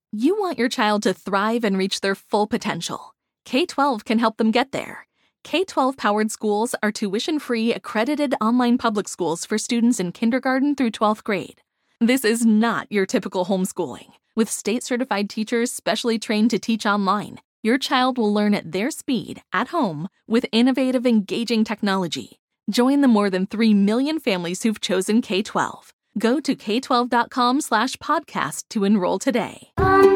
You want your child to thrive and reach their full potential. K-12 can help them get there. K-12 powered schools are tuition-free, accredited online public schools for students in kindergarten through 12th grade. This is not your typical homeschooling. With state-certified teachers specially trained to teach online, your child will learn at their speed, at home, with innovative, engaging technology. Join the more than 3 million families who've chosen K-12. Go to k12.com/podcast to enroll today.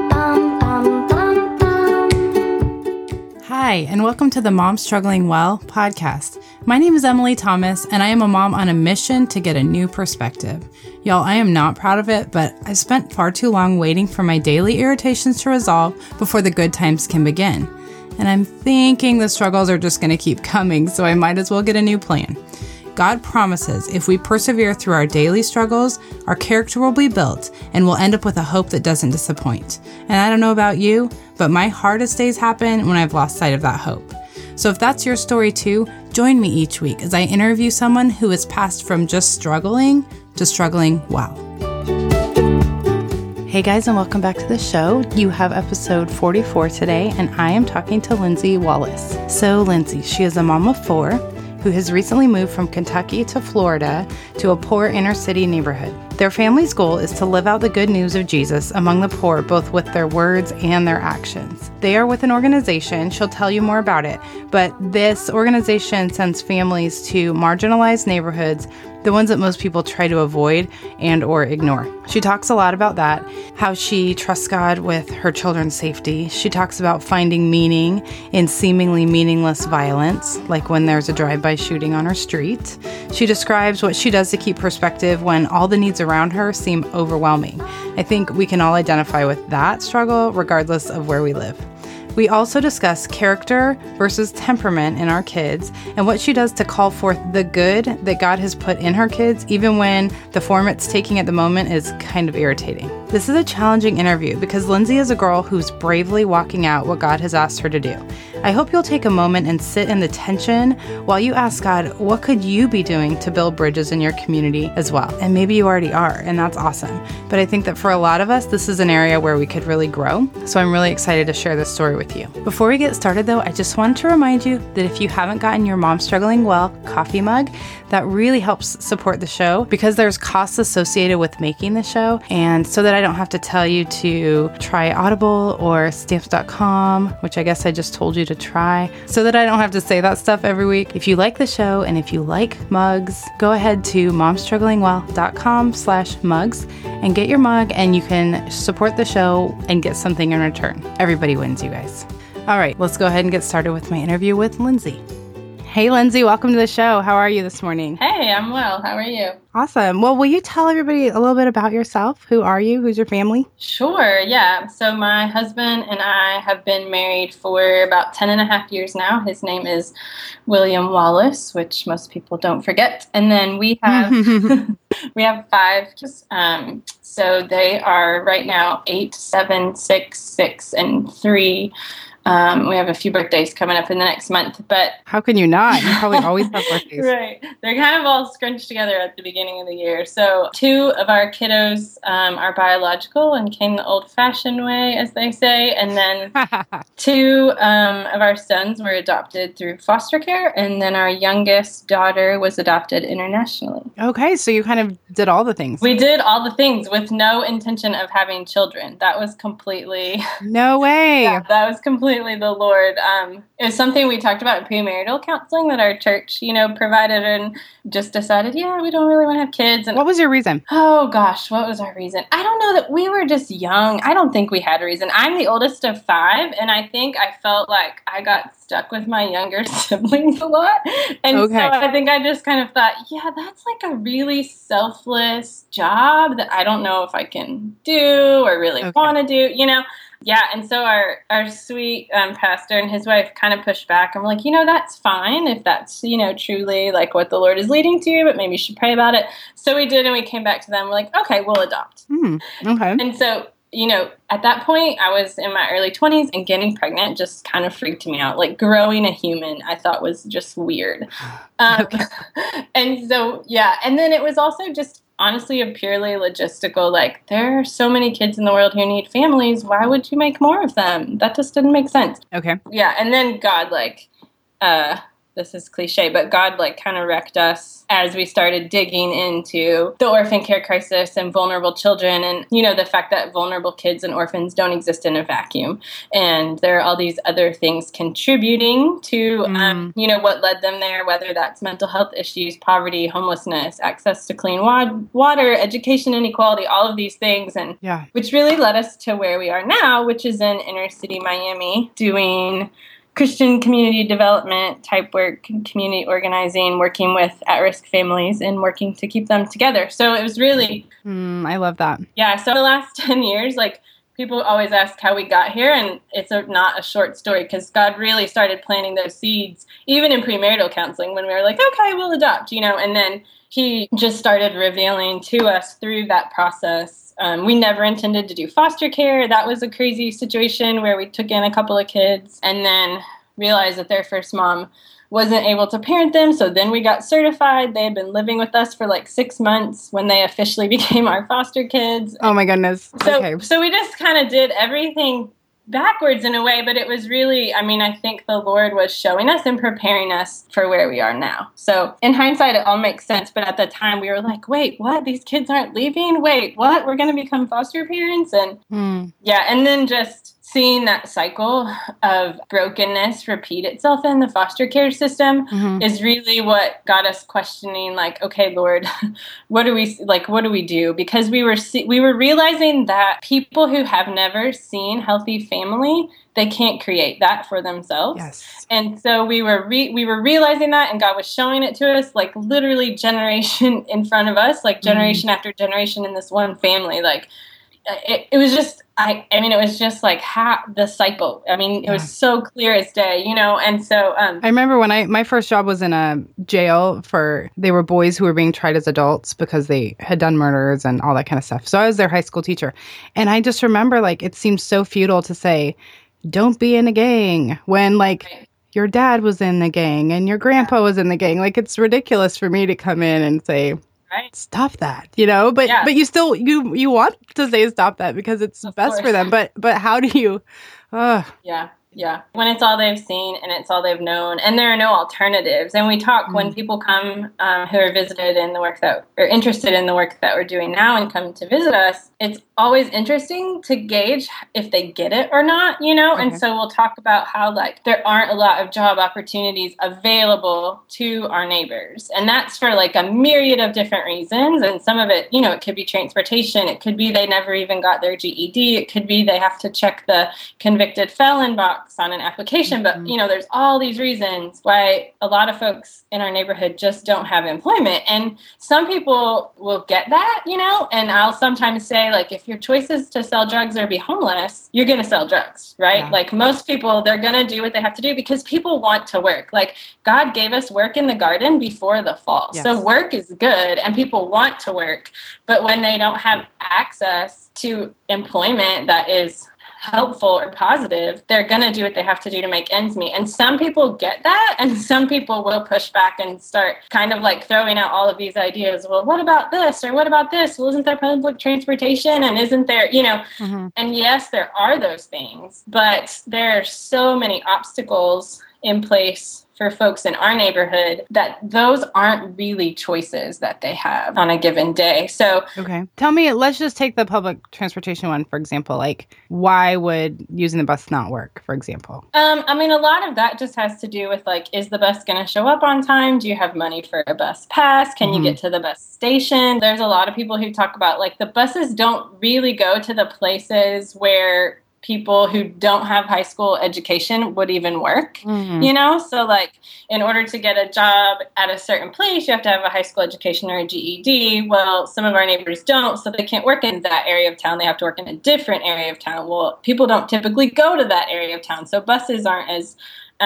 Hi, and welcome to the Mom Struggling Well podcast. My name is Emily Thomas, and I am a mom on a mission to get a new perspective. Y'all, I am not proud of it, but I've spent far too long waiting for my daily irritations to resolve before the good times can begin. And I'm thinking the struggles are just going to keep coming, so I might as well get a new plan. God promises if we persevere through our daily struggles, our character will be built and we'll end up with a hope that doesn't disappoint. And I don't know about you, but my hardest days happen when I've lost sight of that hope. So if that's your story too, join me each week as I interview someone who has passed from just struggling to struggling well. Hey guys, and welcome back to the show. You have episode 44 today, and I am talking to Lindsay Wallace. So Lindsay, she is a mom of 4 who has recently moved from Kentucky to Florida to a poor inner city neighborhood. Their family's goal is to live out the good news of Jesus among the poor, both with their words and their actions. They are with an organization, she'll tell you more about it, but this organization sends families to marginalized neighborhoods, the ones that most people try to avoid and or ignore. She talks a lot about that, how she trusts God with her children's safety. She talks about finding meaning in seemingly meaningless violence, like when there's a drive-by shooting on her street. She describes what she does to keep perspective when all the needs around her seem overwhelming. I think we can all identify with that struggle regardless of where we live. We also discuss character versus temperament in our kids and what she does to call forth the good that God has put in her kids, even when the form it's taking at the moment is kind of irritating. This is a challenging interview because Lindsay is a girl who's bravely walking out what God has asked her to do. I hope you'll take a moment and sit in the tension while you ask God, what could you be doing to build bridges in your community as well? And maybe you already are, and that's awesome. But I think that for a lot of us, this is an area where we could really grow. So I'm really excited to share this story with you. Before we get started though, I just wanted to remind you that if you haven't gotten your Mom Struggling Well coffee mug, that really helps support the show because there's costs associated with making the show. And so that I don't have to tell you to try Audible or stamps.com, which I guess I just told you to try, so that I don't have to say that stuff every week. If you like the show and if you like mugs, go ahead to momstrugglingwell.com/mugs and get your mug, and you can support the show and get something in return. Everybody wins, you guys. All right, let's go ahead and get started with my interview with Lindsay. Hey, Lindsay, welcome to the show. How are you this morning? Hey, I'm well. How are you? Awesome. Well, will you tell everybody a little bit about yourself? Who are you? Who's your family? Sure, yeah. So my husband and I have been married for about 10 and a half years now. His name is William Wallace, which most people don't forget. And then we have we have 5. So they are right now 8, 7, 6, 6, and 3. We have a few birthdays coming up in the next month, but... How can you not? You probably always have birthdays. Right. They're kind of all scrunched together at the beginning of the year. So 2 of our kiddos are biological and came the old-fashioned way, as they say. And then 2 of our sons were adopted through foster care. And then our youngest daughter was adopted internationally. Okay, so you kind of did all the things. We did all the things with no intention of having children. That was completely... No way. Yeah, that was completely the Lord. It was something we talked about in premarital counseling that our church, provided, and just decided, we don't really want to have kids. And what was your reason? Oh gosh, what was our reason? I don't know, that we were just young. I don't think we had a reason. I'm the oldest of 5, and I think I felt like I got stuck with my younger siblings a lot. And so I think I just kind of thought, that's like a really selfless job that I don't know if I can do or really want to do, Yeah, and so our sweet pastor and his wife kind of pushed back. I'm like, that's fine if that's, truly like what the Lord is leading to, but maybe you should pray about it. So we did, and we came back to them. We're like, okay, we'll adopt. Okay. And so, at that point, I was in my early 20s, and getting pregnant just kind of freaked me out. Like, growing a human, I thought was just weird. And so, and then it was also just honestly a purely logistical, like, there are so many kids in the world who need families. Why would you make more of them? That just didn't make sense. Okay. Yeah, and then God, like, this is cliche, but God, like, kind of wrecked us as we started digging into the orphan care crisis and vulnerable children, and, you know, the fact that vulnerable kids and orphans don't exist in a vacuum. And there are all these other things contributing to, you know, what led them there, whether that's mental health issues, poverty, homelessness, access to clean water, education inequality, all of these things, and which really led us to where we are now, which is in inner city Miami, doing Christian community development type work, community organizing, working with at-risk families and working to keep them together. So it was really... I love that. Yeah, so the last 10 years, like, people always ask how we got here, and it's not a short story, because God really started planting those seeds, even in premarital counseling, when we were like, okay, we'll adopt, you know, and then he just started revealing to us through that process. We never intended to do foster care. That was a crazy situation where we took in a couple of kids and then realized that their first mom wasn't able to parent them. So then we got certified. They had been living with us for like 6 months when they officially became our foster kids. Oh my goodness. So we just kind of did everything backwards in a way, but it was really, I mean, I think the Lord was showing us and preparing us for where we are now. So in hindsight, it all makes sense. But at the time we were like, wait, what? These kids aren't leaving? Wait, what? We're going to become foster parents? And yeah, and then just seeing that cycle of brokenness repeat itself in the foster care system is really what got us questioning, like, okay, Lord, what do we do? Because we were realizing that people who have never seen healthy family, they can't create that for themselves. Yes. And so we were realizing that, and God was showing it to us, like, literally generation in front of us, like generation after generation in this one family. Like, it was just, I mean, it was just like the cycle. I mean, it was so clear as day, you know? And so, I remember when my first job was in a jail they were boys who were being tried as adults because they had done murders and all that kind of stuff. So I was their high school teacher. And I just remember, like, it seemed so futile to say, don't be in a gang when, like, your dad was in the gang and your grandpa was in the gang. Like, it's ridiculous for me to come in and say, stop that, you know, but you still, you want to say stop that because it's best for them. But how do you, Yeah. When it's all they've seen and it's all they've known, and there are no alternatives. And we talk when people come who are visited in the work that are interested in the work that we're doing now and come to visit us, it's always interesting to gauge if they get it or not, you know? And so we'll talk about how, like, there aren't a lot of job opportunities available to our neighbors. And that's for, like, a myriad of different reasons. And some of it, you know, it could be transportation. It could be they never even got their GED. It could be they have to check the convicted felon box on an application. But, you know, there's all these reasons why a lot of folks in our neighborhood just don't have employment. And some people will get that, you know, and I'll sometimes say, like, if your choice is to sell drugs or be homeless, you're going to sell drugs, right? Yeah. Like, most people, they're going to do what they have to do because people want to work. Like, God gave us work in the garden before the fall. Yes. So work is good and people want to work. But when they don't have access to employment that is helpful or positive, they're going to do what they have to do to make ends meet. And some people get that, and some people will push back and start kind of like throwing out all of these ideas. Well, what about this? Or what about this? Well, isn't there public transportation? And isn't there, you know, and yes, there are those things, but there are so many obstacles in place for folks in our neighborhood that those aren't really choices that they have on a given day. So, okay. Tell me, let's just take the public transportation one, for example. Like, why would using the bus not work, for example? I mean, a lot of that just has to do with, like, is the bus going to show up on time? Do you have money for a bus pass? Can you get to the bus station? There's a lot of people who talk about, like, the buses don't really go to the places where people who don't have high school education would even work, you know? So, like, in order to get a job at a certain place, you have to have a high school education or a GED. Well, some of our neighbors don't, so they can't work in that area of town. They have to work in a different area of town. Well, people don't typically go to that area of town, so buses aren't as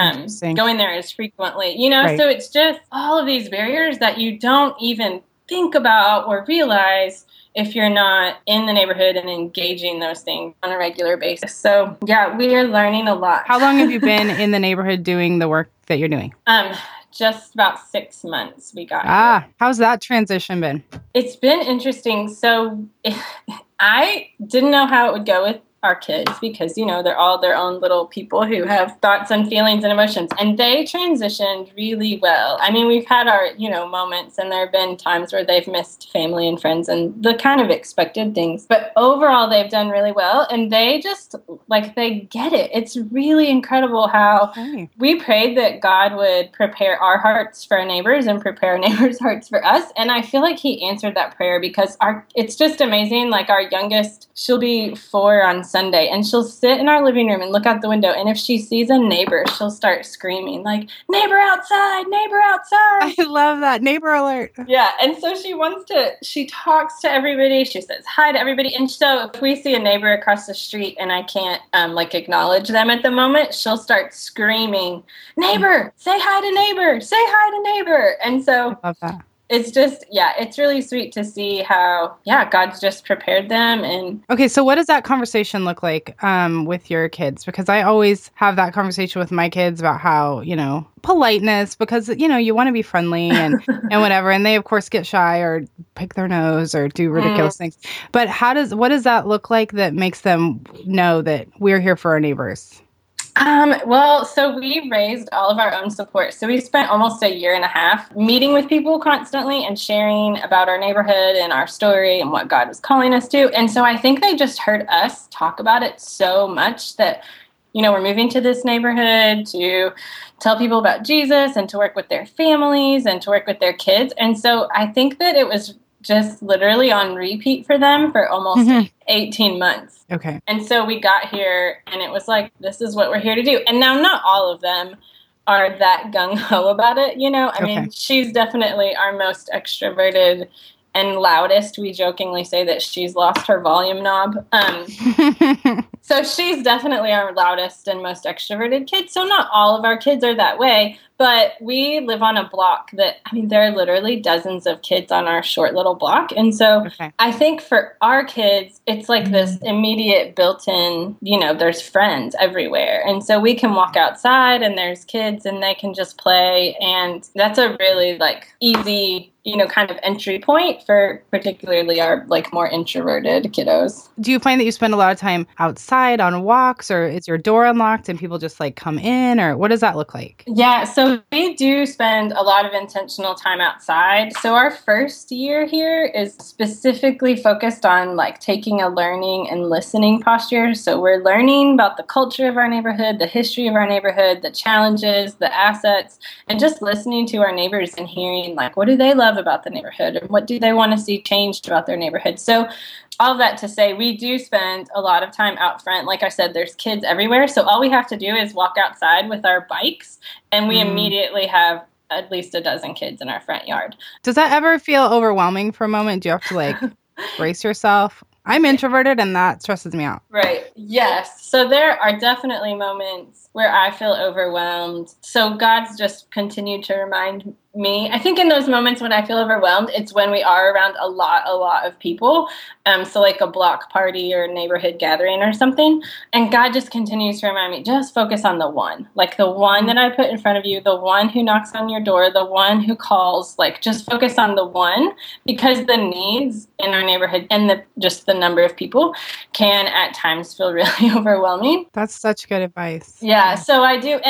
going there as frequently, you know? Right. So it's just all of these barriers that you don't even think about or realize if you're not in the neighborhood and engaging those things on a regular basis. So, yeah, we are learning a lot. How long have you been in the neighborhood doing the work that you're doing? just about 6 months we got here. How's that transition been? It's been interesting. So I didn't know how it would go with our kids because, they're all their own little people who have thoughts and feelings and emotions. And they transitioned really well. I mean, we've had our, moments, and there have been times where they've missed family and friends and the kind of expected things. But overall, they've done really well. And they just, they get it. It's really incredible how we prayed that God would prepare our hearts for our neighbors and prepare our neighbors' hearts for us. And I feel like he answered that prayer because it's just amazing. Like our youngest, she'll be 4 on Sunday, and she'll sit in our living room and look out the window, and if she sees a neighbor, she'll start screaming like, neighbor outside, neighbor outside. I love that. Neighbor alert. Yeah, and so she talks to everybody, she says hi to everybody, and so if we see a neighbor across the street and I can't acknowledge them at the moment, she'll start screaming, neighbor, say hi to neighbor, say hi to neighbor. And so I love that. It's just, it's really sweet to see how, God's just prepared them. And okay, so what does that conversation look like with your kids? Because I always have that conversation with my kids about how, politeness, because, you want to be friendly and whatever. And they, of course, get shy or pick their nose or do ridiculous things. But what does that look like that makes them know that we're here for our neighbors? So we raised all of our own support. So we spent almost a year and a half meeting with people constantly and sharing about our neighborhood and our story and what God was calling us to. And so I think they just heard us talk about it so much that, we're moving to this neighborhood to tell people about Jesus and to work with their families and to work with their kids. And so I think that it was just literally on repeat for them for almost 18 months. Okay. And so we got here and it was like, this is what we're here to do. And now not all of them are that gung-ho about it, I mean, she's definitely our most extroverted and loudest. We jokingly say that she's lost her volume knob. So she's definitely our loudest and most extroverted kid. So not all of our kids are that way, but we live on a block that, there are literally dozens of kids on our short little block. And so I think for our kids, it's like this immediate built-in, there's friends everywhere. And so we can walk outside and there's kids and they can just play. And that's a really easy, kind of entry point for particularly our more introverted kiddos. Do you find that you spend a lot of time outside on walks, or is your door unlocked and people just come in, or what does that look like? Yeah, so we do spend a lot of intentional time outside. So our first year here is specifically focused on taking a learning and listening posture. So we're learning about the culture of our neighborhood, the history of our neighborhood, the challenges, the assets, and just listening to our neighbors and hearing what do they love about the neighborhood and what do they want to see changed about their neighborhood. So all of that to say, we do spend a lot of time out front. Like I said, there's kids everywhere. So all we have to do is walk outside with our bikes and we immediately have at least a dozen kids in our front yard. Does that ever feel overwhelming for a moment? Do you have to brace yourself? I'm introverted and that stresses me out. Right. Yes. So there are definitely moments where I feel overwhelmed. So God's just continued to remind me. I think in those moments when I feel overwhelmed, it's when we are around a lot of people. So a block party or neighborhood gathering or something. And God just continues to remind me, just focus on the one. The one that I put in front of you, the one who knocks on your door, the one who calls, just focus on the one, because the needs in our neighborhood and the number of people can at times feel really overwhelming. That's such good advice. Yeah, so I do.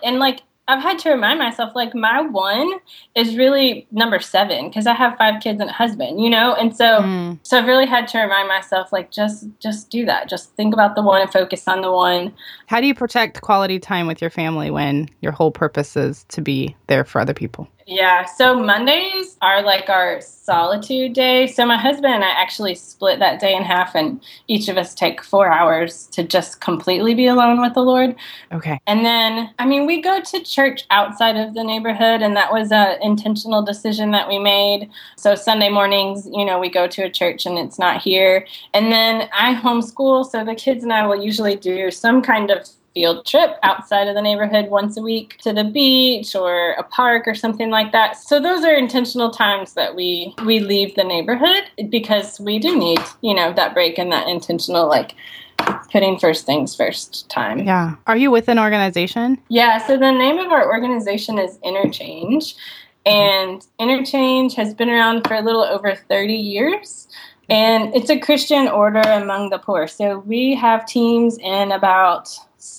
I've had to remind myself, my one is really number 7 because I have 5 kids and a husband, And so I've really had to remind myself, just do that. Just think about the one and focus on the one. How do you protect quality time with your family when your whole purpose is to be there for other people? Yeah, so Mondays are our solitude day. So my husband and I actually split that day in half, and each of us take 4 hours to just completely be alone with the Lord. Okay. And then, we go to church outside of the neighborhood, and that was an intentional decision that we made. So Sunday mornings, we go to a church and it's not here. And then I homeschool, so the kids and I will usually do some kind of field trip outside of the neighborhood once a week to the beach or a park or something like that. So those are intentional times that we leave the neighborhood because we do need, that break and that intentional, like, putting first things first time. Yeah. Are you with an organization? Yeah. So the name of our organization is Interchange. And Interchange has been around for a little over 30 years. And it's a Christian order among the poor. So we have teams in about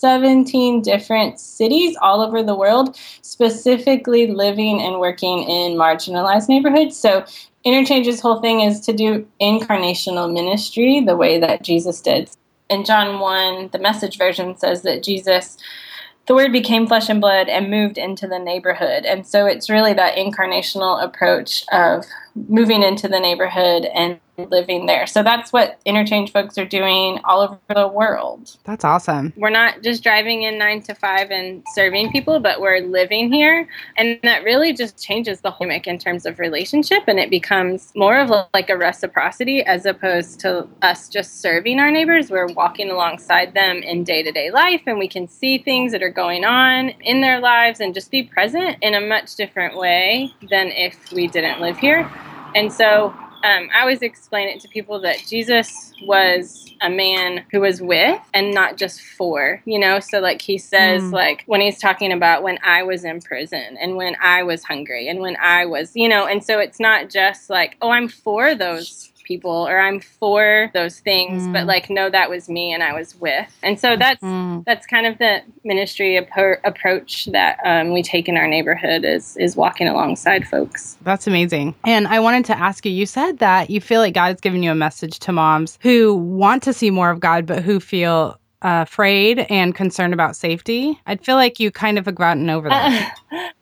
17 different cities all over the world, specifically living and working in marginalized neighborhoods. So Interchange's whole thing is to do incarnational ministry the way that Jesus did. In John 1, the Message version says that Jesus, the Word became flesh and blood and moved into the neighborhood. And so it's really that incarnational approach of moving into the neighborhood and living there. So that's what Interchange folks are doing all over the world. That's awesome. We're not just driving in 9 to 5 and serving people, but we're living here. And that really just changes the whole dynamic in terms of relationship. And it becomes more of like a reciprocity as opposed to us just serving our neighbors. We're walking alongside them in day-to-day life, and we can see things that are going on in their lives and just be present in a much different way than if we didn't live here. And so I always explain it to people that Jesus was a man who was with and not just for, So like he says, like when he's talking about when I was in prison and when I was hungry and when I was, and so it's not just like, oh, I'm for those people or I'm for those things, but like, no, that was me and I was with. And so that's kind of the ministry approach that we take in our neighborhood is walking alongside folks. That's amazing. And I wanted to ask you said that you feel like God has given you a message to moms who want to see more of God, but who feel afraid and concerned about safety. I'd feel like you kind of have gotten over that.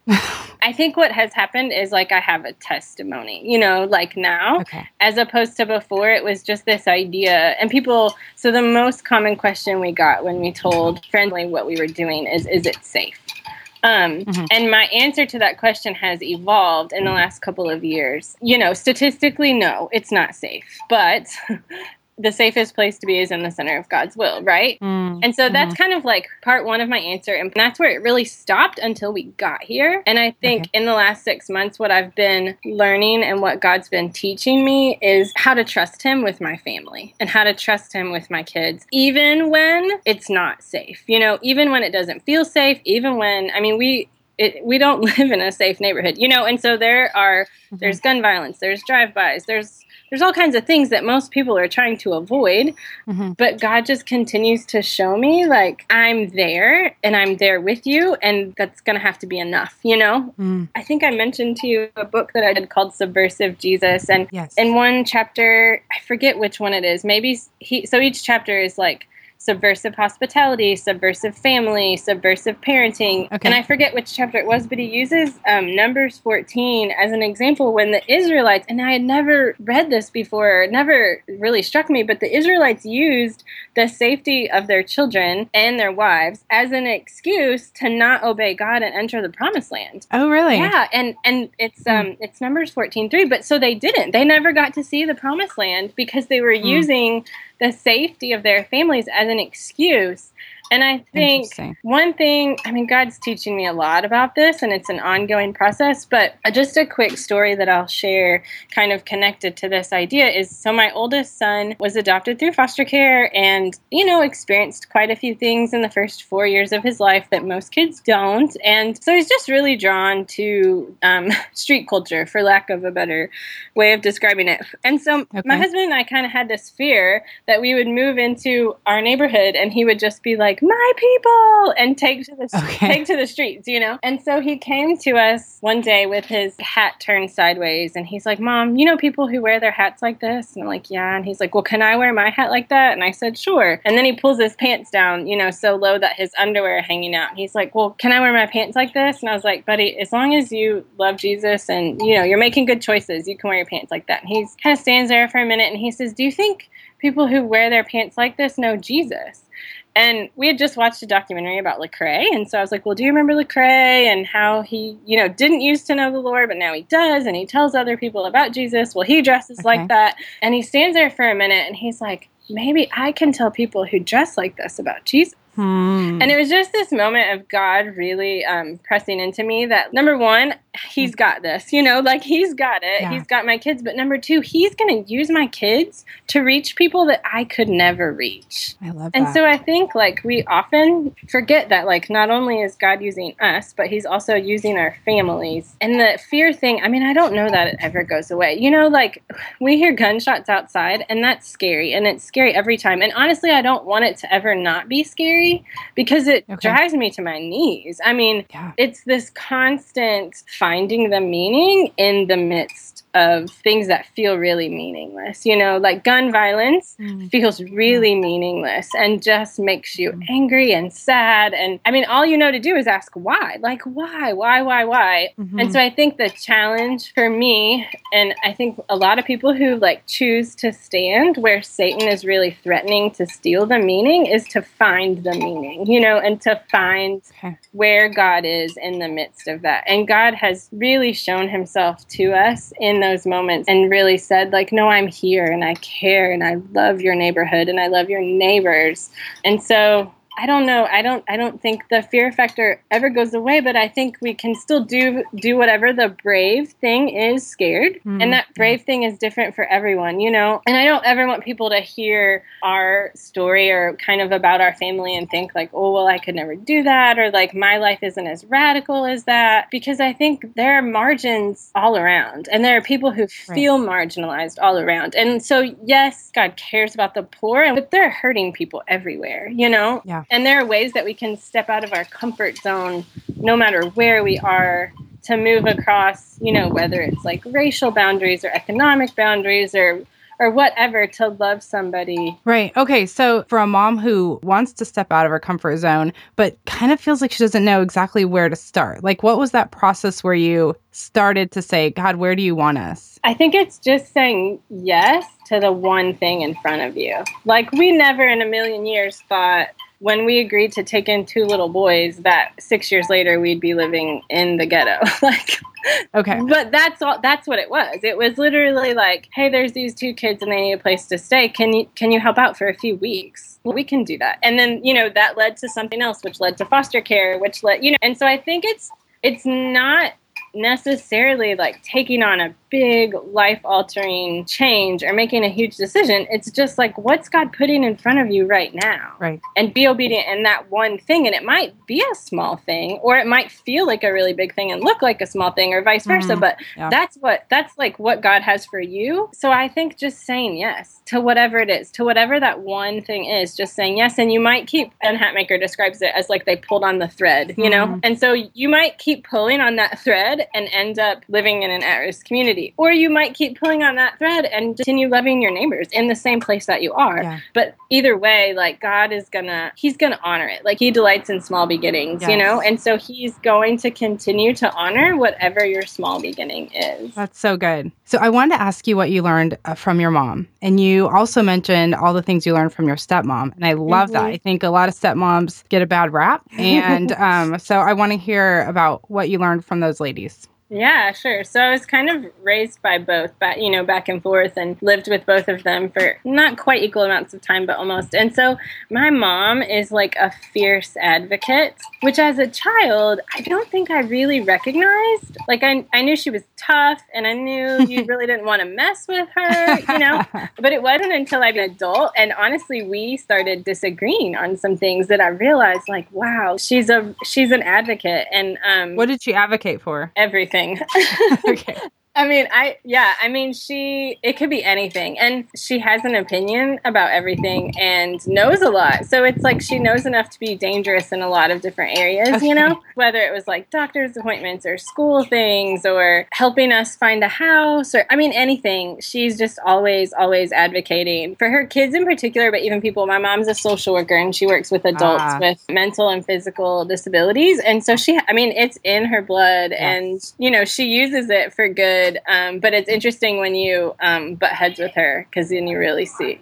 I think what has happened is like I have a testimony, like now, as opposed to before, it was just this idea. And people, so the most common question we got when we told friendly what we were doing is it safe? And my answer to that question has evolved in the last couple of years. Statistically, no, it's not safe. But the safest place to be is in the center of God's will, right? And so that's kind of like part one of my answer. And that's where it really stopped until we got here. And I think in the last 6 months, what I've been learning and what God's been teaching me is how to trust him with my family and how to trust him with my kids, even when it's not safe, even when it doesn't feel safe, even when, we don't live in a safe neighborhood, and so there's gun violence, there's drive-bys, there's all kinds of things that most people are trying to avoid, but God just continues to show me, like, I'm there, and I'm there with you, and that's going to have to be enough, I think I mentioned to you a book that I did called Subversive Jesus, and in one chapter, I forget which one it is, so each chapter is like, subversive hospitality, subversive family, subversive parenting. And I forget which chapter it was, but he uses Numbers 14 as an example when the Israelites, and I had never read this before, never really struck me, but the Israelites used the safety of their children and their wives as an excuse to not obey God and enter the promised land. Oh, really? Yeah, and it's Numbers 14:3, but so they didn't. They never got to see the promised land because they were using the safety of their families as an excuse. And I think one thing, God's teaching me a lot about this, and it's an ongoing process, but just a quick story that I'll share kind of connected to this idea is, so my oldest son was adopted through foster care and, experienced quite a few things in the first 4 years of his life that most kids don't. And so he's just really drawn to street culture, for lack of a better way of describing it. And so my husband and I kind of had this fear that we would move into our neighborhood and he would just be like, my people, and take to the streets, And so he came to us one day with his hat turned sideways, and he's like, Mom, people who wear their hats like this? And I'm like, yeah. And he's like, well, can I wear my hat like that? And I said, sure. And then he pulls his pants down, so low that his underwear are hanging out. And he's like, well, can I wear my pants like this? And I was like, buddy, as long as you love Jesus and, you're making good choices, you can wear your pants like that. And he kind of stands there for a minute and he says, do you think people who wear their pants like this know Jesus? And we had just watched a documentary about Lecrae. And so I was like, well, do you remember Lecrae and how he, didn't used to know the Lord, but now he does. And he tells other people about Jesus. Well, he dresses like that. And he stands there for a minute and he's like, maybe I can tell people who dress like this about Jesus. And it was just this moment of God really pressing into me that, number one, he's got this, you know, like he's got it. Yeah. He's got my kids. But number two, he's going to use my kids to reach people that I could never reach. I love that. And so I think like we often forget that like not only is God using us, but he's also using our families. And the fear thing, I mean, I don't know that it ever goes away. You know, like we hear gunshots outside and that's scary. And it's scary every time. And honestly, I don't want it to ever not be scary because it drives me to my knees. I mean, it's this constant finding the meaning in the midst of things that feel really meaningless. You know, like gun violence feels really meaningless and just makes you angry and sad. And I mean, all you know to do is ask why. Like, why? And so I think the challenge for me, and I think a lot of people who like choose to stand where Satan is really threatening to steal the meaning, is to find the meaning, you know, and to find where God is in the midst of that. And God has really shown himself to us in those moments and really said like, no, I'm here and I care and I love your neighborhood and I love your neighbors. And so I don't know. I don't think the fear factor ever goes away, but I think we can still do whatever the brave thing is scared. And that brave thing is different for everyone, you know? And I don't ever want people to hear our story or kind of about our family and think like, oh, well, I could never do that. Or like my life isn't as radical as that, because I think there are margins all around and there are people who feel marginalized all around. And so, yes, God cares about the poor, but they're hurting people everywhere, you know? Yeah. And there are ways that we can step out of our comfort zone, no matter where we are, to move across, you know, whether it's like racial boundaries or economic boundaries or whatever, to love somebody. Right. Okay. So for a mom who wants to step out of her comfort zone, but kind of feels like she doesn't know exactly where to start, like what was that process where you started to say, God, where do you want us? I think it's just saying yes to the one thing in front of you. Like we never in a million years thought, when we agreed to take in 2 little boys, that 6 years later we'd be living in the ghetto. But that's what it was. It was literally like, hey, there's these 2 kids and they need a place to stay. Can you help out for a few weeks? Well, we can do that. And then, you know, that led to something else, which led to foster care, which led, you know, and so I think it's not necessarily like taking on a big life-altering change or making a huge decision. It's just like, what's God putting in front of you right now? Right. And be obedient in that one thing. And it might be a small thing, or it might feel like a really big thing and look like a small thing, or vice versa. But that's like what God has for you. So I think just saying yes to whatever it is, to whatever that one thing is, just saying yes. And you might keep, and Hatmaker describes it as like they pulled on the thread, you know? And so you might keep pulling on that thread and end up living in an at-risk community. Or you might keep pulling on that thread and continue loving your neighbors in the same place that you are. Yeah. But either way, like God is he's gonna honor it. Like he delights in small beginnings, you know? And so he's going to continue to honor whatever your small beginning is. That's so good. So I wanted to ask you what you learned from your mom. And you also mentioned all the things you learned from your stepmom. And I love that. I think a lot of stepmoms get a bad rap. And so I want to hear about what you learned from those ladies. Yeah, sure. So I was kind of raised by both, you know, back and forth, and lived with both of them for not quite equal amounts of time, but almost. And so my mom is like a fierce advocate, which as a child, I don't think I really recognized. Like I knew she was tough, and I knew you really didn't want to mess with her, you know, but it wasn't until I was an adult. And honestly, we started disagreeing on some things that I realized like, wow, she's an advocate. And what did she advocate for? Everything. Okay. It could be anything. And she has an opinion about everything and knows a lot. So it's like she knows enough to be dangerous in a lot of different areas, you know, whether it was like doctor's appointments or school things or helping us find a house or, anything. She's just always advocating for her kids in particular, but even people. My mom's a social worker and she works with adults with mental and physical disabilities. And so it's in her blood and, you know, she uses it for good. good. But it's interesting when you butt heads with her, because then you really see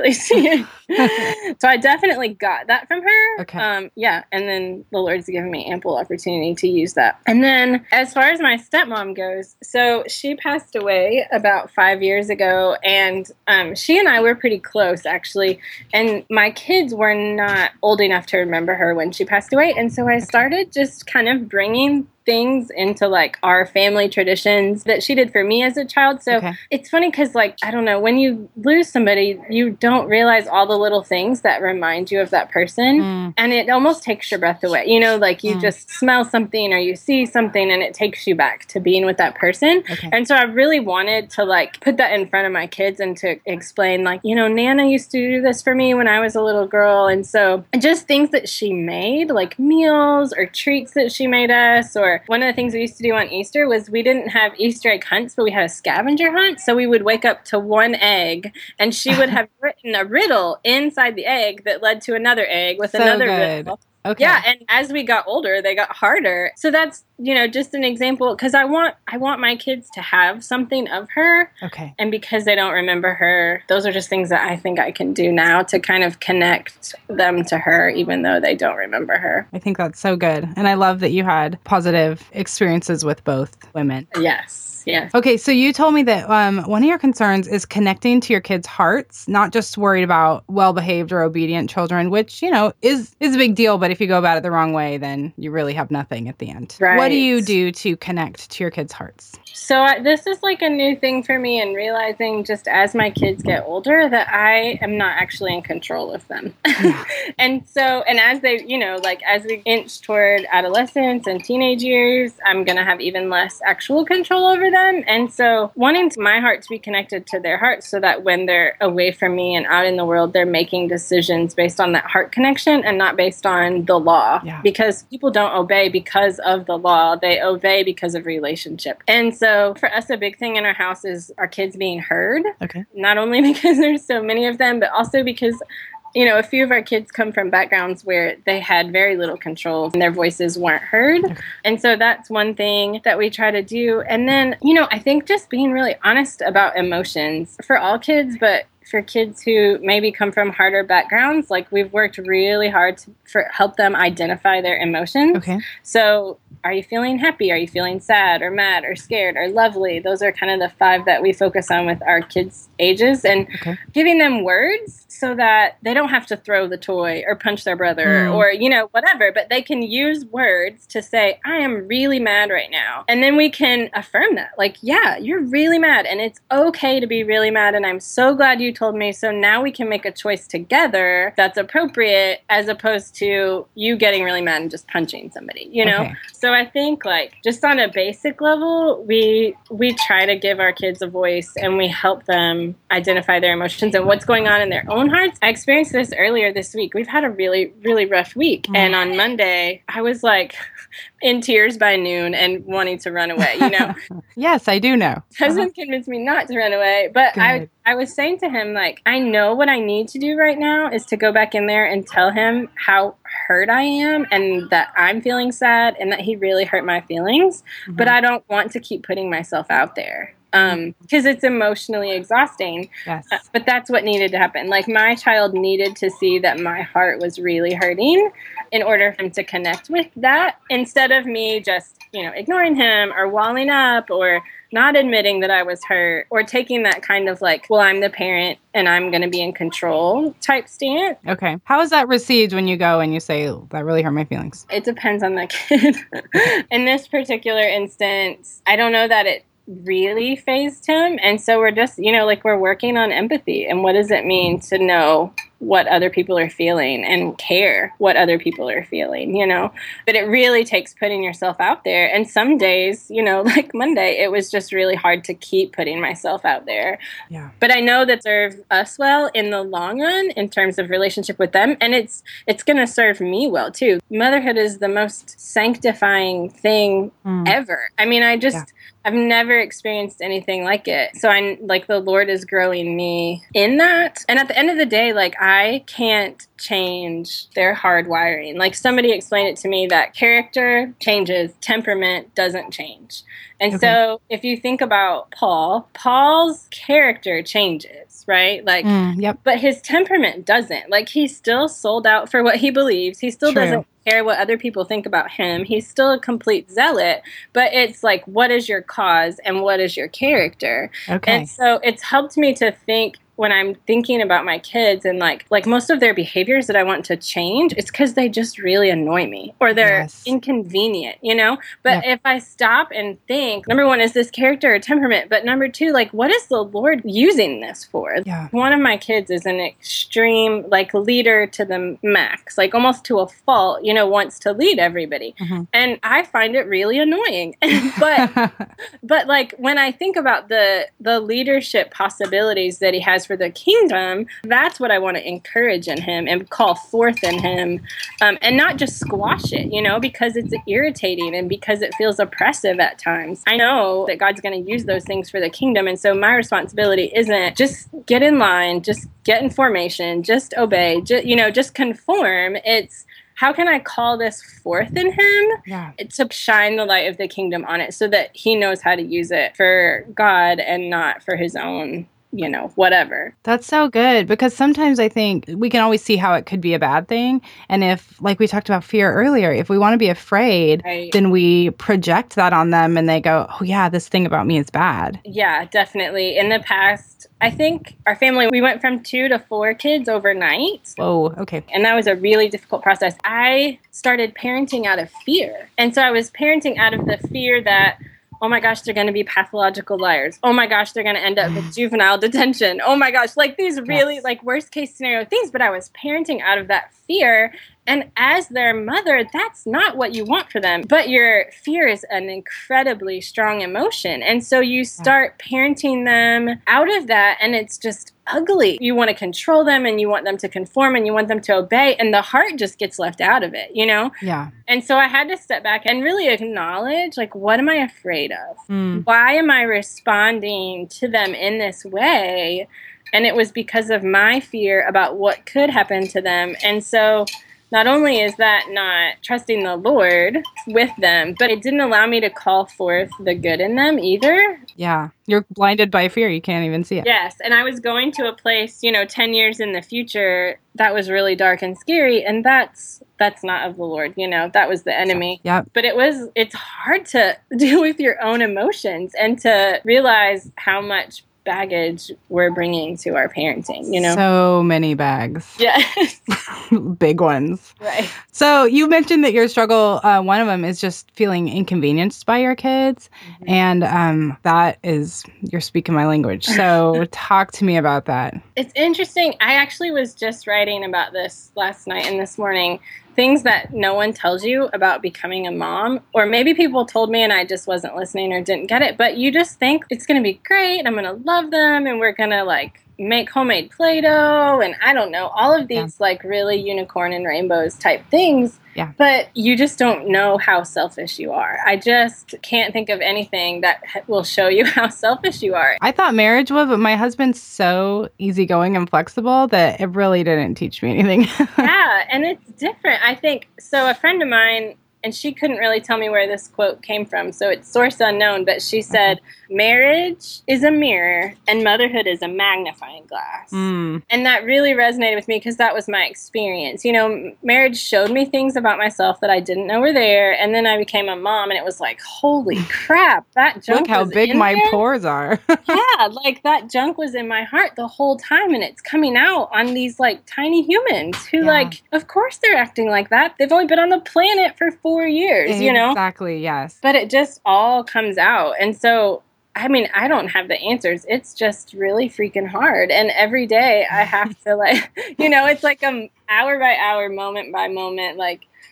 it. So I definitely got that from her. Okay. Yeah. And then the Lord's given me ample opportunity to use that. And then as far as my stepmom goes, so she passed away about 5 years ago, and she and I were pretty close, actually. And my kids were not old enough to remember her when she passed away. And so I started just kind of bringing things into like our family traditions that she did for me as a child. So it's funny because, like, I don't know, when you lose somebody, you don't realize all the little things that remind you of that person. And it almost takes your breath away. You know, like you just smell something or you see something and it takes you back to being with that person. And so I really wanted to like put that in front of my kids and to explain, like, you know, Nana used to do this for me when I was a little girl. And so just things that she made, like meals or treats that she made us. Or one of the things we used to do on Easter was we didn't have Easter egg hunts, but we had a scavenger hunt. So we would wake up to one egg and she would have written a riddle inside the egg that led to another egg with another riddle. Okay. Yeah, and as we got older, they got harder. So that's, you know, just an example, because I want my kids to have something of her. Okay. And because they don't remember her, those are just things that I think I can do now to kind of connect them to her, even though they don't remember her. I think that's so good. And I love that you had positive experiences with both women. Yes. Yes. Okay, so you told me that one of your concerns is connecting to your kids' hearts, not just worried about well-behaved or obedient children, which, you know, is a big deal. But if you go about it the wrong way, then you really have nothing at the end. Right. What do you do to connect to your kids' hearts? So this is like a new thing for me, and realizing just as my kids get older that I am not actually in control of them. And as they, you know, like as we inch toward adolescence and teenage years, I'm going to have even less actual control over them. And so wanting my heart to be connected to their hearts so that when they're away from me and out in the world, they're making decisions based on that heart connection and not based on the law. Yeah. Because people don't obey because of the law. They obey because of relationship. And so for us, a big thing in our house is our kids being heard. Okay. Not only because there's so many of them, but also because, you know, a few of our kids come from backgrounds where they had very little control and their voices weren't heard. Okay. And so that's one thing that we try to do. And then, you know, I think just being really honest about emotions for all kids, but for kids who maybe come from harder backgrounds, like we've worked really hard to help them identify their emotions. Okay. So are you feeling happy? Are you feeling sad or mad or scared or lovely? Those are kind of the 5 that we focus on with our kids' ages, and giving them words so that they don't have to throw the toy or punch their brother or, you know, whatever, but they can use words to say, I am really mad right now. And then we can affirm that. Like, yeah, you're really mad and it's okay to be really mad. And I'm so glad you told me. So now we can make a choice together that's appropriate, as opposed to you getting really mad and just punching somebody, you know? Okay. So I think, like, just on a basic level, we try to give our kids a voice and we help them identify their emotions and what's going on in their own hearts. I experienced this earlier this week. We've had a really, really rough week. And on Monday, I was like in tears by noon and wanting to run away, you know? Yes, I do know. Husband convinced me not to run away. But I was saying to him, like, I know what I need to do right now is to go back in there and tell him how hurt I am and that I'm feeling sad and that he really hurt my feelings. But I don't want to keep putting myself out there. Because it's emotionally exhausting. Yes. But that's what needed to happen. Like, my child needed to see that my heart was really hurting in order for him to connect with that, instead of me just, you know, ignoring him or walling up or not admitting that I was hurt or taking that kind of like, well, I'm the parent and I'm going to be in control type stance. Okay. How is that received when you go and you say, that really hurt my feelings? It depends on the kid. In this particular instance, I don't know that it really fazed him. And so we're just, you know, like, we're working on empathy and what does it mean to know what other people are feeling and care what other people are feeling, you know? But it really takes putting yourself out there. And some days, you know, like Monday, it was just really hard to keep putting myself out there. Yeah. But I know that serves us well in the long run in terms of relationship with them. And it's going to serve me well too. Motherhood is the most sanctifying thing ever. I mean, I've never experienced anything like it. So I'm like, the Lord is growing me in that. And at the end of the day, like, I can't change their hardwiring. Like, somebody explained it to me that character changes, temperament doesn't change. And so if you think about Paul's character changes, right? Like, but his temperament doesn't. Like, he's still sold out for what he believes. He still doesn't care what other people think about him. He's still a complete zealot, but it's like, what is your cause and what is your character? And so it's helped me to think, when I'm thinking about my kids and like most of their behaviors that I want to change, it's because they just really annoy me or they're inconvenient, you know? But if I stop and think, number one, is this character or temperament? But number two, like, what is the Lord using this for? One of my kids is an extreme, like, leader to the max, like almost to a fault, you know, wants to lead everybody. And I find it really annoying. but like, when I think about the leadership possibilities that he has for the kingdom, that's what I want to encourage in him and call forth in him, and not just squash it, you know, because it's irritating and because it feels oppressive at times. I know that God's going to use those things for the kingdom, and so my responsibility isn't just get in line, just get in formation, just obey, just conform. It's, how can I call this forth in him to shine the light of the kingdom on it so that he knows how to use it for God and not for his own, you know, whatever. That's so good, because sometimes I think we can always see how it could be a bad thing. And if, like we talked about fear earlier, if we want to be afraid, then we project that on them and they go, oh yeah, this thing about me is bad. Yeah, definitely. In the past, I think our family, we went from 2 to 4 kids overnight. Whoa, okay. And that was a really difficult process. I started parenting out of fear. And so I was parenting out of the fear that, oh my gosh, they're going to be pathological liars. Oh my gosh, they're going to end up with juvenile detention. Oh my gosh, like these really like worst case scenario things. But I was parenting out of that fear. And as their mother, that's not what you want for them. But your fear is an incredibly strong emotion. And so you start parenting them out of that, and it's just ugly. You want to control them, and you want them to conform, and you want them to obey, and the heart just gets left out of it, you know? Yeah. And so I had to step back and really acknowledge, like, what am I afraid of? Why am I responding to them in this way? And it was because of my fear about what could happen to them. And so not only is that not trusting the Lord with them, but it didn't allow me to call forth the good in them either. Yeah. You're blinded by fear. You can't even see it. Yes. And I was going to a place, 10 years in the future that was really dark and scary. And that's not of the Lord. That was the enemy. Yep. But it's hard to deal with your own emotions and to realize how much baggage we're bringing to our parenting, So many bags. Yes. Big ones. Right. So you mentioned that your struggle, one of them is just feeling inconvenienced by your kids. Mm-hmm. And that is, you're speaking my language. So talk to me about that. It's interesting. I actually was just writing about this last night and this morning. Things that no one tells you about becoming a mom, or maybe people told me and I just wasn't listening or didn't get it, but you just think it's going to be great. I'm going to love them and we're going to make homemade Play-Doh and I don't know, all of these really unicorn and rainbows type things. Yeah. But you just don't know how selfish you are. I just can't think of anything that will show you how selfish you are. I thought marriage would, but my husband's so easygoing and flexible that it really didn't teach me anything. Yeah, and it's different. I think, so a friend of mine, and she couldn't really tell me where this quote came from, so it's source unknown, but she said, marriage is a mirror and motherhood is a magnifying glass. And that really resonated with me because that was my experience. Marriage showed me things about myself that I didn't know were there, and then I became a mom, and it was like, holy crap, that junk Look how was big in my there. pores are. Yeah, that junk was in my heart the whole time, and it's coming out on these tiny humans who of course they're acting like that. They've only been on the planet for 4 years, Exactly, yes. But it just all comes out. And so, I don't have the answers. It's just really freaking hard. And every day I have to it's like hour by hour, moment by moment,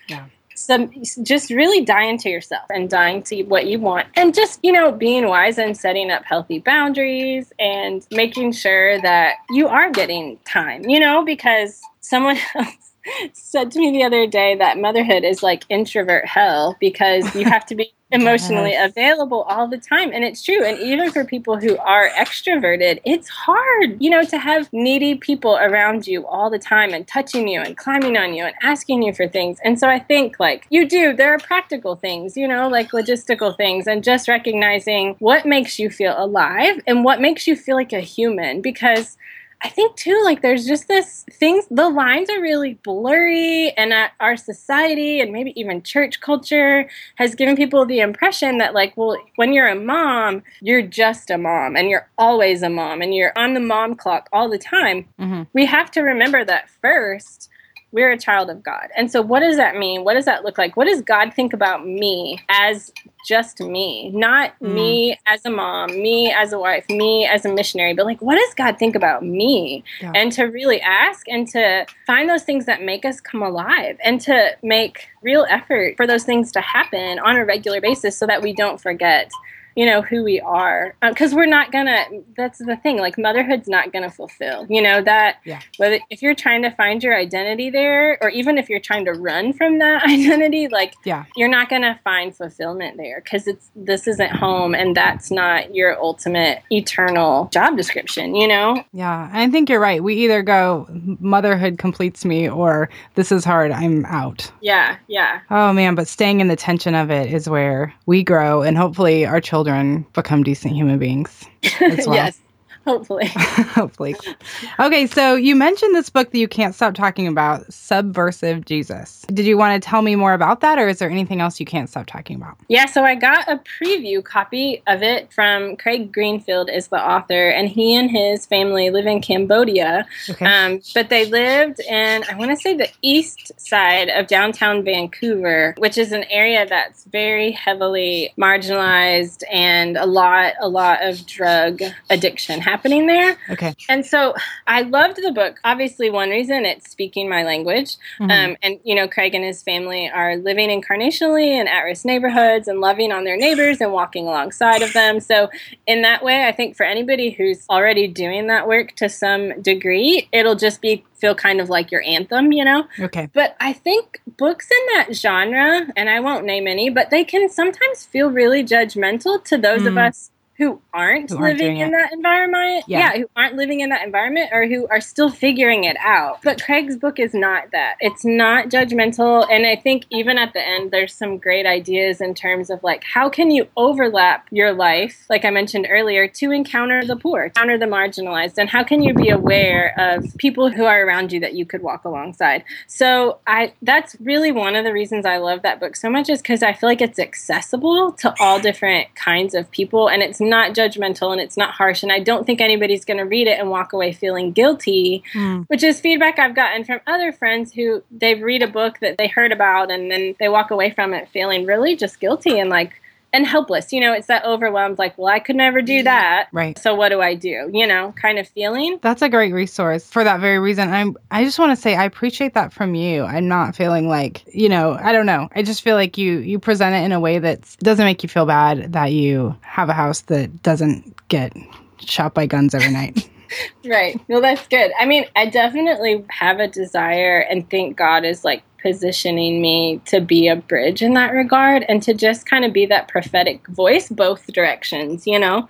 some just really dying to yourself and dying to what you want. And just, being wise and setting up healthy boundaries and making sure that you are getting time, because someone else said to me the other day that motherhood is like introvert hell because you have to be emotionally available all the time. And it's true. And even for people who are extroverted, it's hard, to have needy people around you all the time and touching you and climbing on you and asking you for things. And so I think there are practical things, like logistical things, and just recognizing what makes you feel alive and what makes you feel like a human. Because I think too, there's just the lines are really blurry, and our society and maybe even church culture has given people the impression that when you're a mom, you're just a mom and you're always a mom and you're on the mom clock all the time. Mm-hmm. We have to remember that first, we're a child of God. And so what does that mean? What does that look like? What does God think about me as just me? Not me as a mom, me as a wife, me as a missionary, but what does God think about me? Yeah. And to really ask and to find those things that make us come alive and to make real effort for those things to happen on a regular basis so that we don't forget who we are. Because we're not gonna, that's the thing, motherhood's not gonna fulfill, whether if you're trying to find your identity there, or even if you're trying to run from that identity, you're not gonna find fulfillment there, because this isn't home, and that's not your ultimate eternal job description, Yeah, I think you're right. We either go, motherhood completes me, or this is hard, I'm out. Yeah. Oh man, but staying in the tension of it is where we grow, and hopefully our children become decent human beings as well. Yes, hopefully. Hopefully. Okay, so you mentioned this book that you can't stop talking about, Subversive Jesus. Did you want to tell me more about that, or is there anything else you can't stop talking about? Yeah, so I got a preview copy of it from Craig Greenfield is the author, and he and his family live in Cambodia. Okay. But they lived in, I want to say, the east side of downtown Vancouver, which is an area that's very heavily marginalized and a lot of drug addiction happening there. Okay. And so I loved the book. Obviously, one reason, it's speaking my language. Mm-hmm. And, Craig and his family are living incarnationally in at-risk neighborhoods and loving on their neighbors and walking alongside of them. So in that way, I think for anybody who's already doing that work to some degree, it'll just feel kind of like your anthem, Okay. But I think books in that genre, and I won't name any, but they can sometimes feel really judgmental to those of us who aren't living in that environment. Yeah, who aren't living in that environment, or who are still figuring it out. But Craig's book is not that. It's not judgmental. And I think even at the end, there's some great ideas in terms of how can you overlap your life, like I mentioned earlier, to encounter the poor, encounter the marginalized, and how can you be aware of people who are around you that you could walk alongside. So that's really one of the reasons I love that book so much, is because I feel like it's accessible to all different kinds of people, and it's not judgmental and it's not harsh, and I don't think anybody's going to read it and walk away feeling guilty, which is feedback I've gotten from other friends who they read a book that they heard about and then they walk away from it feeling really just guilty and and helpless. It's that overwhelmed, well, I could never do that. Right. So what do I do? Kind of feeling. That's a great resource for that very reason. I just want to say I appreciate that from you. I'm not feeling I don't know. I just feel like you present it in a way that doesn't make you feel bad that you have a house that doesn't get shot by guns every night. Right. Well, that's good. I mean, I definitely have a desire and think God is positioning me to be a bridge in that regard, and to just kind of be that prophetic voice both directions,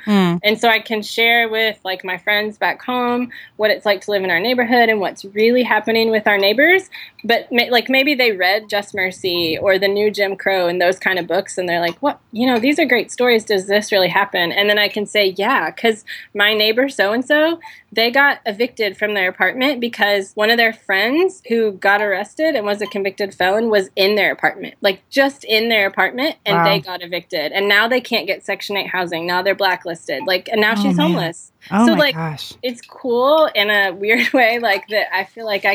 And so I can share with my friends back home what it's like to live in our neighborhood and what's really happening with our neighbors. But maybe they read Just Mercy or the new Jim Crow and those kind of books, and they're like, what, these are great stories. Does this really happen? And then I can say, yeah, because my neighbor so-and-so, they got evicted from their apartment because one of their friends who got arrested and was a convicted felon was in their apartment, just in their apartment, and They got evicted. And now they can't get Section 8 housing. Now they're blacklisted. And now she's homeless. Oh, so my gosh. It's cool in a weird way, that I feel like I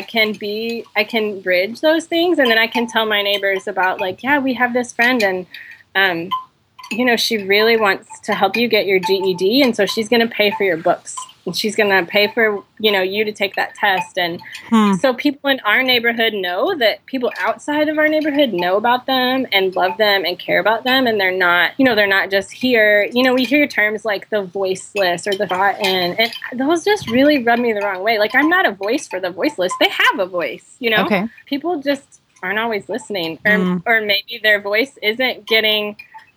can bridge those things, and then I can tell my neighbors about yeah, we have this friend, and she really wants to help you get your GED, and so she's going to pay for your books. And she's going to pay for, you to take that test. And so people in our neighborhood know that people outside of our neighborhood know about them and love them and care about them. And they're not, they're not just here. We hear terms like the voiceless or the forgotten. And those just really rub me the wrong way. I'm not a voice for the voiceless. They have a voice, Okay. People just aren't always listening. Or maybe their voice isn't getting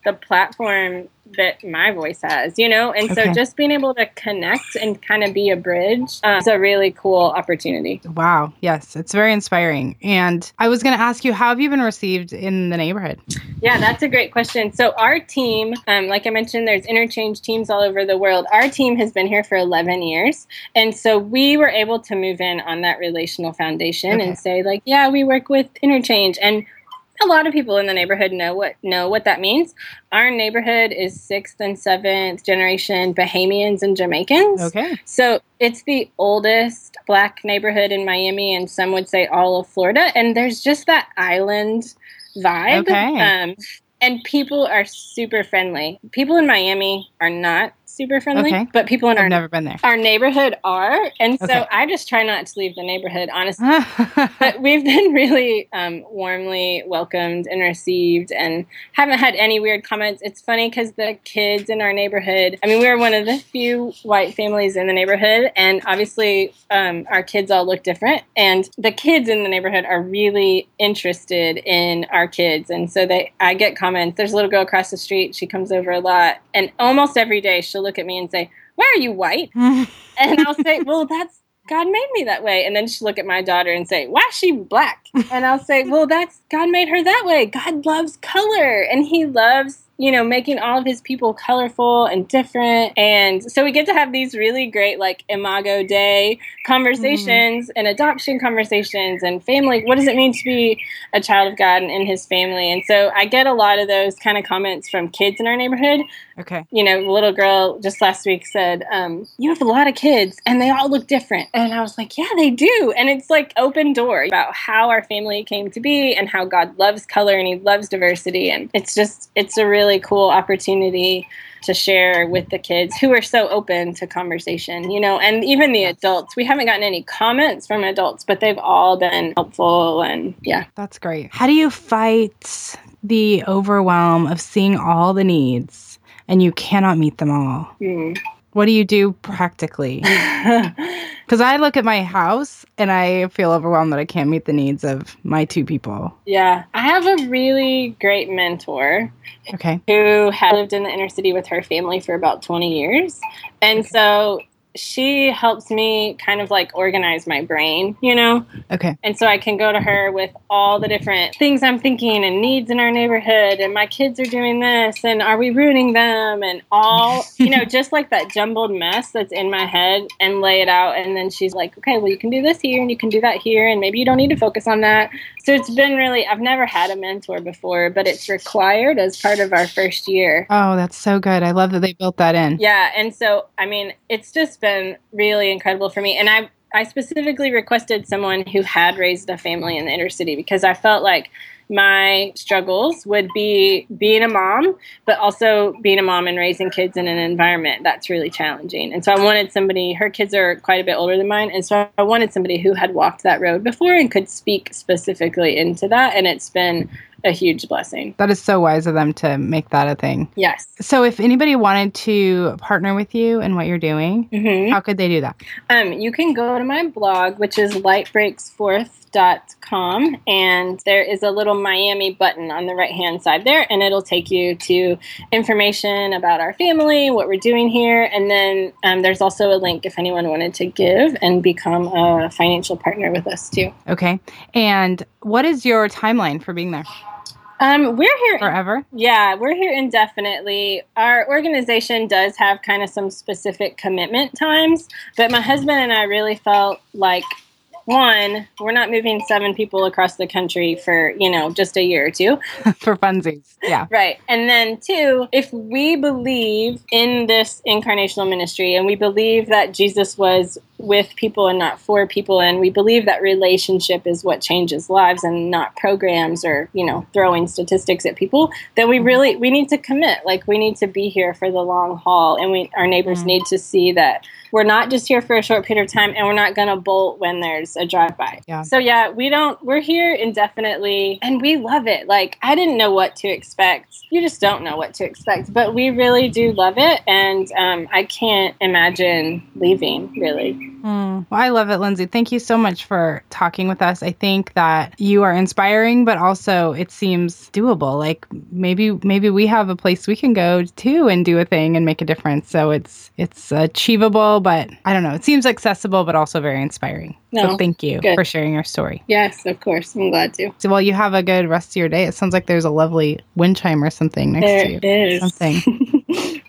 the platform that my voice has, And so just being able to connect and kind of be a bridge is a really cool opportunity. Wow. Yes, it's very inspiring. And I was going to ask you, how have you been received in the neighborhood? Yeah, that's a great question. So our team, like I mentioned, there's interchange teams all over the world. Our team has been here for 11 years. And so we were able to move in on that relational foundation and say, like, yeah, we work with interchange. And a lot of people in the neighborhood know what that means. Our neighborhood is 6th and 7th generation Bahamians and Jamaicans. Okay. So it's the oldest Black neighborhood in Miami, and some would say all of Florida. And there's just that island vibe. Okay. And people are super friendly. People in Miami are not super friendly, but people in I've never been there. Our neighborhood are. And so I just try not to leave the neighborhood, honestly. But we've been really warmly welcomed and received and haven't had any weird comments. It's funny because the kids in our neighborhood, I mean, we're one of the few white families in the neighborhood, and obviously our kids all look different. And the kids in the neighborhood are really interested in our kids. And so I get comments. There's a little girl across the street. She comes over a lot. And almost every day she'll look at me and say, "Why are you white?" And I'll say, "Well, that's God made me that way." And then she'll look at my daughter and say, "Why is she black?" And I'll say, "Well, that's God made her that way. God loves color, and he loves, making all of his people colorful and different." And so we get to have these really great, like, Imago Dei conversations and adoption conversations and family. What does it mean to be a child of God and in his family? And so I get a lot of those kind of comments from kids in our neighborhood. Okay. The little girl just last week said, "You have a lot of kids and they all look different." And I was like, "Yeah, they do." And it's like open door about how our family came to be and how God loves color and he loves diversity. And it's a really cool opportunity to share with the kids who are so open to conversation, and even the adults. We haven't gotten any comments from adults, but they've all been helpful. And yeah. That's great. How do you fight the overwhelm of seeing all the needs and you cannot meet them all? What do you do practically? Because I look at my house and I feel overwhelmed that I can't meet the needs of my two people. Yeah. I have a really great mentor who had lived in the inner city with her family for about 20 years. And so she helps me kind of like organize my brain, Okay. And so I can go to her with all the different things I'm thinking and needs in our neighborhood, and my kids are doing this, and are we ruining them, and all, just like that jumbled mess that's in my head, and lay it out. And then she's like, "Okay, well, you can do this here and you can do that here, and maybe you don't need to focus on that." So it's been really, I've never had a mentor before, but it's required as part of our first year. Oh, that's so good. I love that they built that in. Yeah. And so, I mean, it's just been really incredible for me. And I specifically requested someone who had raised a family in the inner city because I felt like my struggles would be being a mom, but also being a mom and raising kids in an environment that's really challenging. And so I wanted somebody, her kids are quite a bit older than mine, and so I wanted somebody who had walked that road before and could speak specifically into that, and it's been a huge blessing. That is so wise of them to make that a thing. Yes. So if anybody wanted to partner with you in what you're doing, how could they do that? You can go to my blog, which is lightbreaksforth.com, and there is a little Miami button on the right-hand side there, and it'll take you to information about our family, what we're doing here, and then there's also a link if anyone wanted to give and become a financial partner with us too. Okay. And what is your timeline for being there? We're here forever. Yeah, we're here indefinitely. Our organization does have kind of some specific commitment times, but my husband and I really felt like, one, we're not moving 7 people across the country for, just a year or two. For funsies. Yeah. Right. And then 2, if we believe in this incarnational ministry and we believe that Jesus was with people and not for people, and we believe that relationship is what changes lives and not programs or, throwing statistics at people, then we need to commit. Like, we need to be here for the long haul, and our neighbors need to see that we're not just here for a short period of time, and we're not going to bolt when there's a drive-by. Yeah. So yeah, we're here indefinitely, and we love it. Like, I didn't know what to expect. You just don't know what to expect, but we really do love it, and I can't imagine leaving, really. Well, I love it, Lindsay. Thank you so much for talking with us. I think that you are inspiring, but also it seems doable. Like maybe we have a place we can go to and do a thing and make a difference. So it's achievable, but I don't know. It seems accessible, but also very inspiring. No, so thank you for sharing your story. Yes, of course. I'm glad to. So, well, you have a good rest of your day. It sounds like there's a lovely wind chime or something next to you. There is. Something.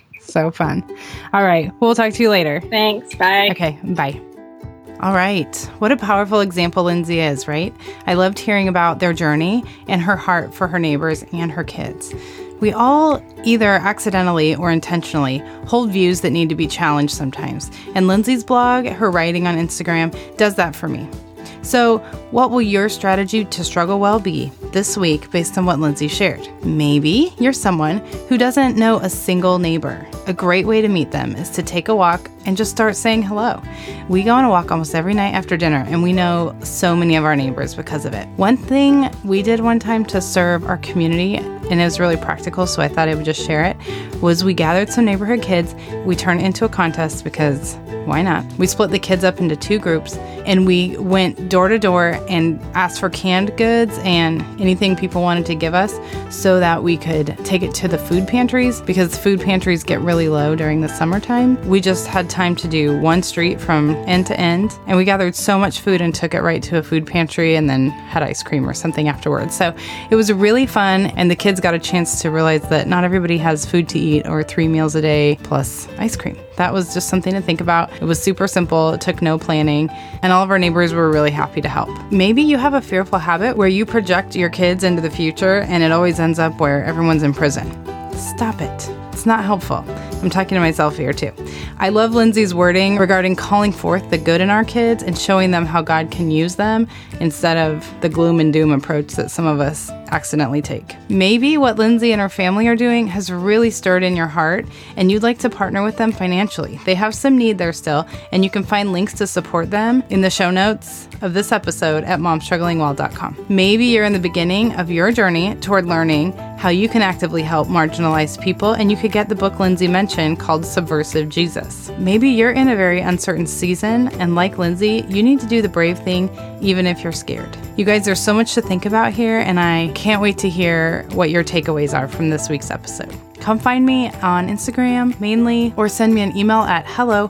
So fun. All right. We'll talk to you later. Thanks. Bye. Okay. Bye. All right. What a powerful example Lindsay is, right? I loved hearing about their journey and her heart for her neighbors and her kids. We all, either accidentally or intentionally, hold views that need to be challenged sometimes. And Lindsay's blog, her writing on Instagram, does that for me. So, what will your strategy to struggle well be this week based on what Lindsay shared? Maybe you're someone who doesn't know a single neighbor. A great way to meet them is to take a walk and just start saying hello. We go on a walk almost every night after dinner, and we know so many of our neighbors because of it. One thing we did one time to serve our community, and it was really practical, so I thought I would just share it, was we gathered some neighborhood kids. We turned it into a contest because why not? We split the kids up into 2 groups, and we went door to door and asked for canned goods and anything people wanted to give us so that we could take it to the food pantries, because food pantries get really low during the summertime. We just had time to do one street from end to end, and we gathered so much food and took it right to a food pantry and then had ice cream or something afterwards. So it was really fun, and the kids got a chance to realize that not everybody has food to eat or 3 meals a day plus ice cream. That was just something to think about. It was super simple. It took no planning, and all of our neighbors were really happy to help. Maybe you have a fearful habit where you project your kids into the future and it always ends up where everyone's in prison. Stop it. It's not helpful. I'm talking to myself here too. I love Lindsay's wording regarding calling forth the good in our kids and showing them how God can use them instead of the gloom and doom approach that some of us accidentally take. Maybe what Lindsay and her family are doing has really stirred in your heart and you'd like to partner with them financially. They have some need there still, and you can find links to support them in the show notes of this episode at momstrugglingwell.com. Maybe you're in the beginning of your journey toward learning how you can actively help marginalized people, and you could get the book Lindsay mentioned called Subversive Jesus. Maybe you're in a very uncertain season, and like Lindsay, you need to do the brave thing even if you're scared. You guys, there's so much to think about here, and I can't wait to hear what your takeaways are from this week's episode. Come find me on Instagram mainly, or send me an email at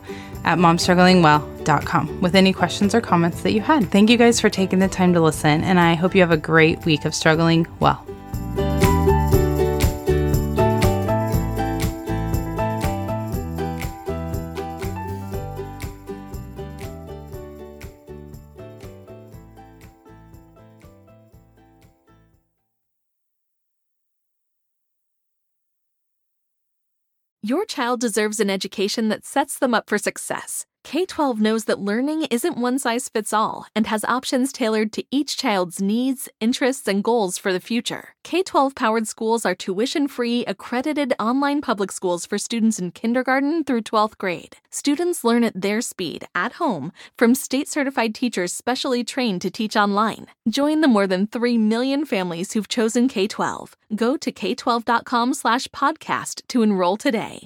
hello@momstrugglingwell.com with any questions or comments that you had. Thank you guys for taking the time to listen, and I hope you have a great week of struggling well. Your child deserves an education that sets them up for success. K-12 knows that learning isn't one size fits all and has options tailored to each child's needs, interests, and goals for the future. K-12 powered schools are tuition-free, accredited online public schools for students in kindergarten through 12th grade. Students learn at their speed, at home, from state-certified teachers specially trained to teach online. Join the more than 3 million families who've chosen K-12. Go to k12.com/podcast to enroll today.